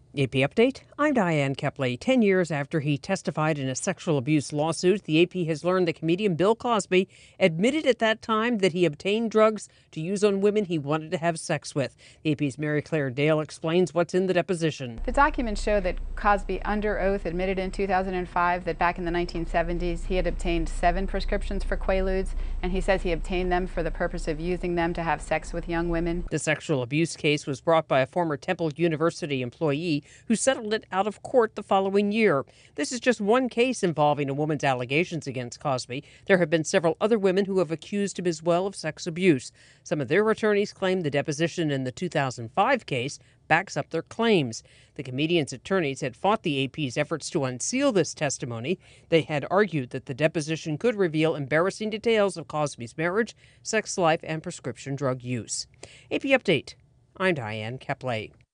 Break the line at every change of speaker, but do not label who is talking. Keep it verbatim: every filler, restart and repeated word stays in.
A P Update, I'm Diane Kepley. Ten years after he testified in a sexual abuse lawsuit, the A P has learned that comedian Bill Cosby admitted at that time that he obtained drugs to use on women he wanted to have sex with. The A P's Mary Claire Dale explains what's in the deposition.
The documents show that Cosby, under oath, admitted in two thousand five that back in the nineteen seventies he had obtained seven prescriptions for Quaaludes, and he says he obtained them for the purpose of using them to have sex with young women.
The sexual abuse case was brought by a former Temple University employee who settled it out of court the following year. This is just one case involving a woman's allegations against Cosby. There have been several other women who have accused him as well of sex abuse. Some of their attorneys claim the deposition in the two thousand five case backs up their claims. The comedian's attorneys had fought the A P's efforts to unseal this testimony. They had argued that the deposition could reveal embarrassing details of Cosby's marriage, sex life, and prescription drug use. A P Update, I'm Diane Kepley.